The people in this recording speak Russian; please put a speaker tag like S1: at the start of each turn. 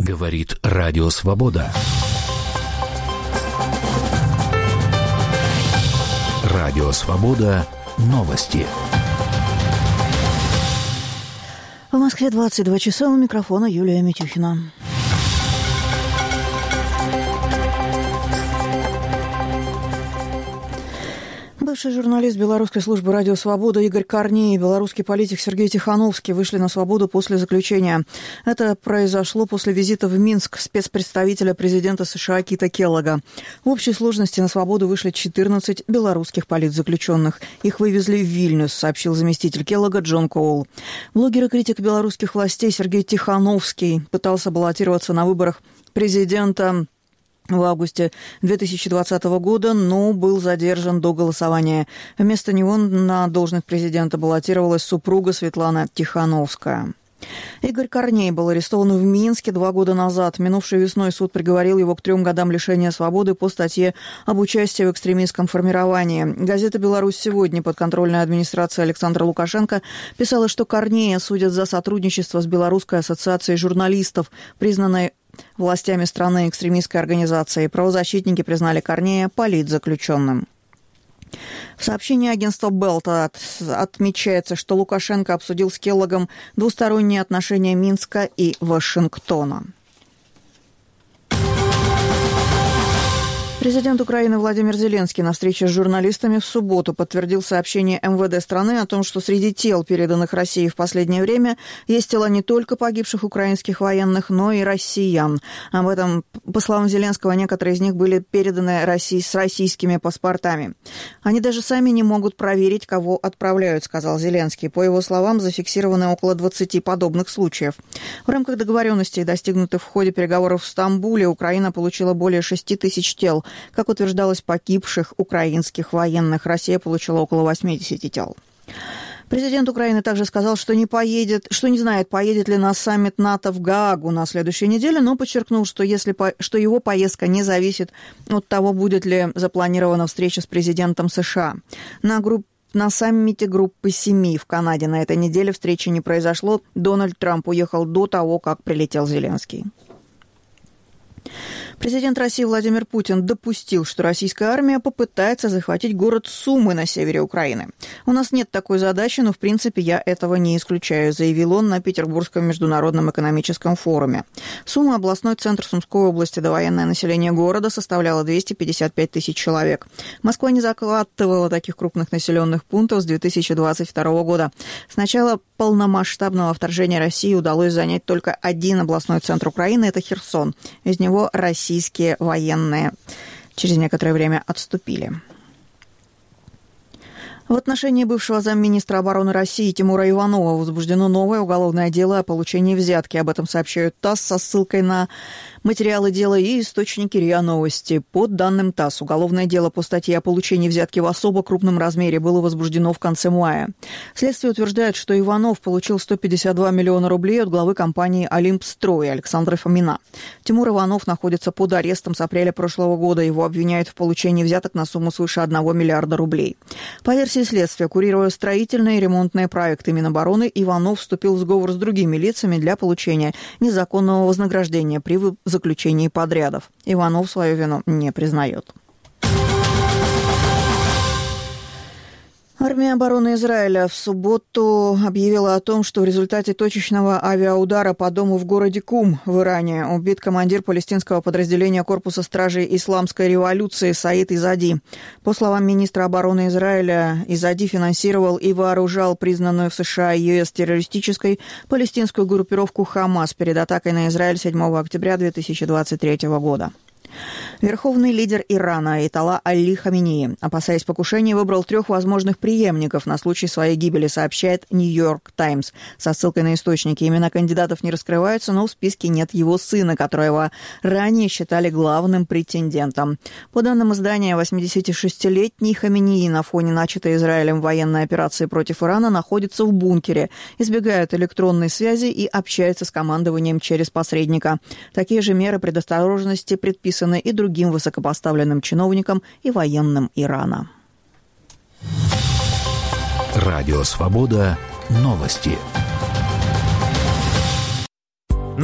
S1: Говорит Радио Свобода. Радио Свобода. Новости.
S2: В Москве 22 часа, у микрофона Юлия Митюхина. Бывший журналист белорусской службы «Радио Свобода» Игорь Корней и белорусский политик Сергей Тихановский вышли на свободу после заключения. Это произошло после визита в Минск спецпредставителя президента США Кита Келлога. В общей сложности на свободу вышли 14 белорусских политзаключенных. Их вывезли в Вильнюс, сообщил заместитель Келлога Джон Коул. Блогер и критик белорусских властей Сергей Тихановский пытался баллотироваться на выборах президента в августе 2020 года, но был задержан до голосования. Вместо него на должность президента баллотировалась супруга Светлана Тихановская. Игорь Корней был арестован в Минске 2 года назад. Минувшей весной суд приговорил его к 3 годам лишения свободы по статье об участии в экстремистском формировании. Газета «Беларусь сегодня», подконтрольная администрации Александра Лукашенко, писала, что Корнея судят за сотрудничество с Белорусской ассоциацией журналистов, признанной властями страны экстремистской организацией. Правозащитники признали Корнея политзаключенным. В сообщении агентства Белта отмечается, что Лукашенко обсудил с Келлогом двусторонние отношения Минска и Вашингтона. Президент Украины Владимир Зеленский на встрече с журналистами в субботу подтвердил сообщение МВД страны о том, что среди тел, переданных России в последнее время, есть тела не только погибших украинских военных, но и россиян. Об этом, по словам Зеленского, некоторые из них были переданы России с российскими паспортами. Они даже сами не могут проверить, кого отправляют, сказал Зеленский. По его словам, зафиксированы около 20 подобных случаев. В рамках договоренностей, достигнутых в ходе переговоров в Стамбуле, Украина получила более 6 тысяч тел. Как утверждалось, погибших украинских военных Россия получила около 80 тел. Президент Украины также сказал, что не знает, поедет ли на саммит НАТО в Гаагу на следующей неделе, но подчеркнул, что его поездка не зависит от того, будет ли запланирована встреча с президентом США. На саммите группы 7 в Канаде на этой неделе встречи не произошло. Дональд Трамп уехал до того, как прилетел Зеленский. Президент России Владимир Путин допустил, что российская армия попытается захватить город Сумы на севере Украины. «У нас нет такой задачи, но в принципе я этого не исключаю», заявил он на Петербургском международном экономическом форуме. Сума – областной центр Сумской области. Довоенное население города составляло 255 тысяч человек. Москва не захватывала таких крупных населенных пунктов с 2022 года. С начала полномасштабного вторжения России удалось занять только один областной центр Украины – это Херсон. Из него российские военные через некоторое время отступили. В отношении бывшего замминистра обороны России Тимура Иванова возбуждено новое уголовное дело о получении взятки. Об этом сообщают ТАСС со ссылкой на материалы дела и источники РИА Новости. По данным ТАСС, уголовное дело по статье о получении взятки в особо крупном размере было возбуждено в конце мая. Следствие утверждает, что Иванов получил 152 миллиона рублей от главы компании «Олимпстрой» Александра Фомина. Тимур Иванов находится под арестом с апреля прошлого года. Его обвиняют в получении взяток на сумму свыше 1 миллиарда рублей. По версии следствия, курируя строительные и ремонтные проекты Минобороны, Иванов вступил в сговор с другими лицами для получения незаконного вознаграждения при заключении подрядов. Иванов свою вину не признает. Армия обороны Израиля в субботу объявила о том, что в результате точечного авиаудара по дому в городе Кум в Иране убит командир палестинского подразделения корпуса стражей исламской революции Саид Изади. По словам министра обороны Израиля, Изади финансировал и вооружал признанную в США и ЕС террористической палестинскую группировку «Хамас» перед атакой на Израиль 7 октября 2023 года. Верховный лидер Ирана Аятолла Али Хаменеи, опасаясь покушения, выбрал 3 возможных преемников на случай своей гибели, сообщает «Нью-Йорк Таймс» со ссылкой на источники. Имена кандидатов не раскрываются, но в списке нет его сына, которого ранее считали главным претендентом. По данным издания, 86-летний Хаменеи на фоне начатой Израилем военной операции против Ирана находится в бункере, избегает электронной связи и общается с командованием через посредника. Такие же меры предосторожности предписаны и другим высокопоставленным чиновникам и военным Ирана.
S1: Радио «Свобода». Новости.